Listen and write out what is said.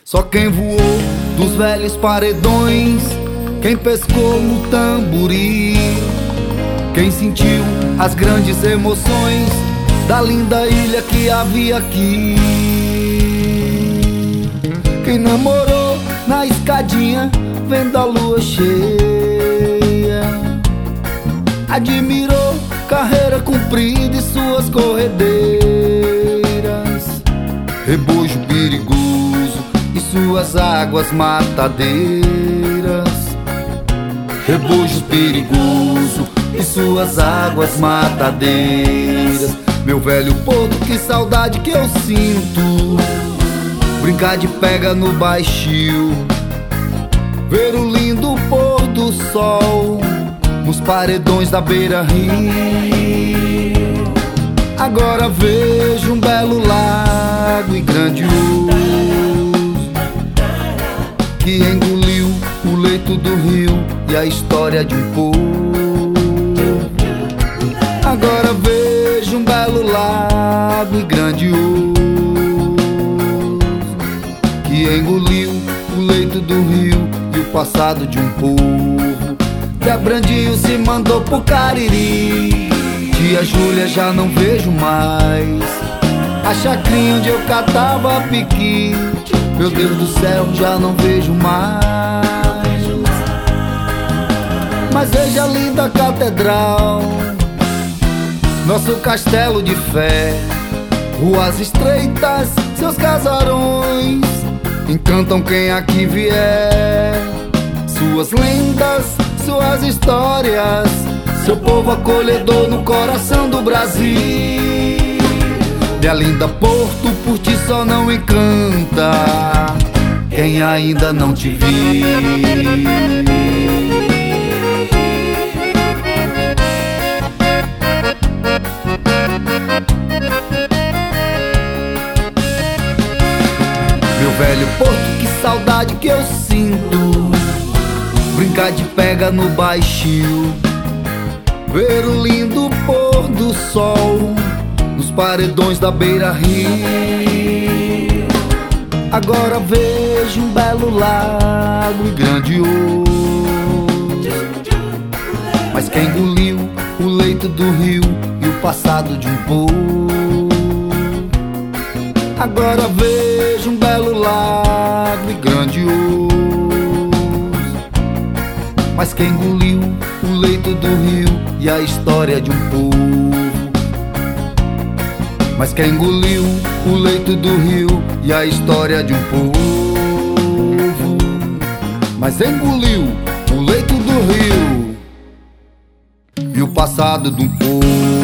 Só quem voou dos velhos paredões, quem pescou no tamboril, quem sentiu as grandes emoções da linda ilha que havia aqui. Quem namorou na escadinha vendo a lua cheia, admirou carreira comprida e suas corredeiras, rebojo perigoso e suas águas matadeiras, rebojo perigoso e suas águas matadeiras. Meu velho porto, que saudade que eu sinto, brincar de pega no baixio, ver o lindo pôr do sol nos paredões da beira-rio. Agora vejo um belo lago e grandioso que engoliu o leito do rio e a história de um povo. Agora vejo um belo lago e grandioso que engoliu o leito do rio e o passado de um povo. De Abrandio se mandou pro Cariri, tia Júlia já não vejo mais, a chacrinha onde eu catava piqui, meu Deus do céu, já não vejo mais. Mas veja a linda catedral, nosso castelo de fé, ruas estreitas, seus casarões encantam quem aqui vier. Suas lendas, suas histórias, seu povo acolhedor no coração do Brasil. Minha linda Porto, por ti só não encanta quem ainda não te viu. Meu velho Porto, que saudade que eu sinto, brincar de pega no baixio, ver o lindo pôr do sol nos paredões da beira-rio. Agora vejo um belo lago e grandioso, mas quem engoliu o leito do rio e o passado de um povo. Agora vejo um belo lago e grandioso, mas quem engoliu o leito do rio e a história de um povo. Mas quem engoliu o leito do rio e a história de um povo. Mas engoliu o leito do rio e o passado de um povo.